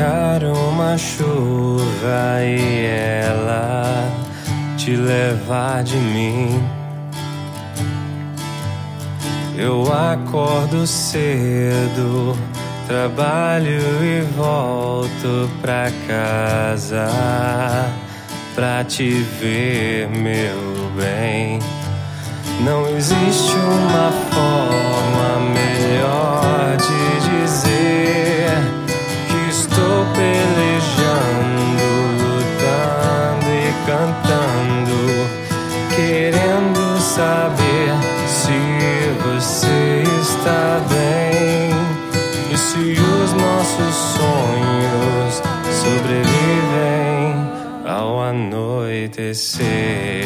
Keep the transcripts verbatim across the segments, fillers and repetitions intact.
chegar uma chuva e ela te levar de mim. Eu acordo cedo, trabalho e volto pra casa pra te ver, meu bem. Não existe uma forma melhor de dizer que estou pelejando, lutando e cantando, querendo saber se você está bem e se os nossos sonhos sobrevivem ao anoitecer.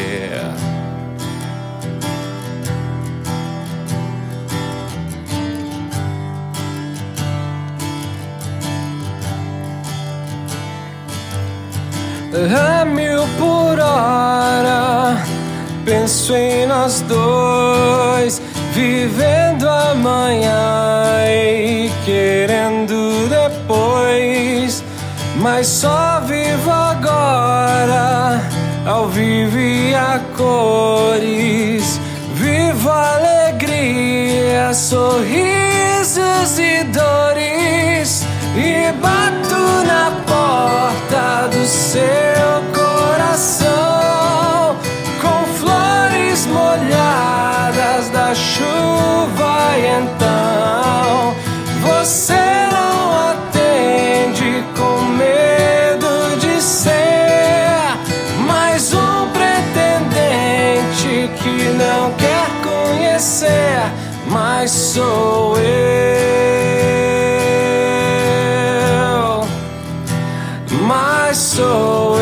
A mil por hora, penso em nós dois, vivendo amanhã e querendo depois. Mas só vivo agora, ao vivo e a cores. Vivo alegria, sorrisos e dores. E bato na porta do seu coração com flores molhadas da chuva. E então você não atende com medo de ser mais um pretendente que não quer conhecer. Mas sou eu, mas sou